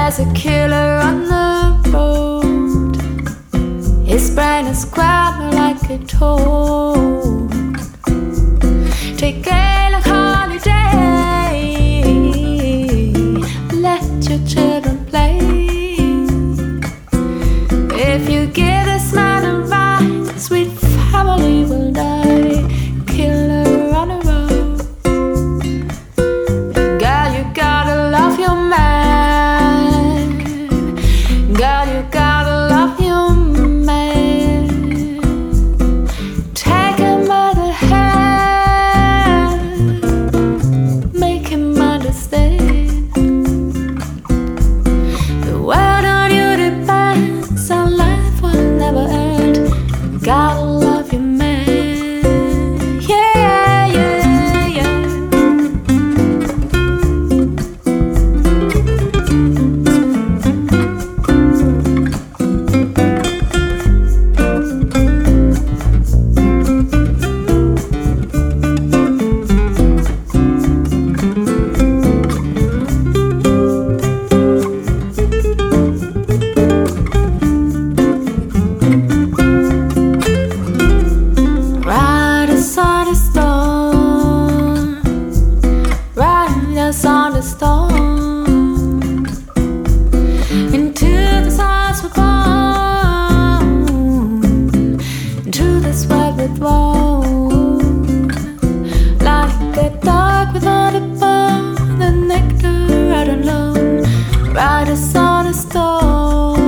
a killer on the road. His brain is scrambled like a toad. Take a long holiday. Let your children play. If you give this man a ride, sweet family will die. Killer on the road. Girl, you gotta love your man. Girl, you gotta love your man. Take him by the hand, make him understand. The world on you depends, our life will never end. Gotta love your man. On the storm, into the stars we're born, into this web with woe, like a dog without a bone, the nectar out alone, riders on a storm.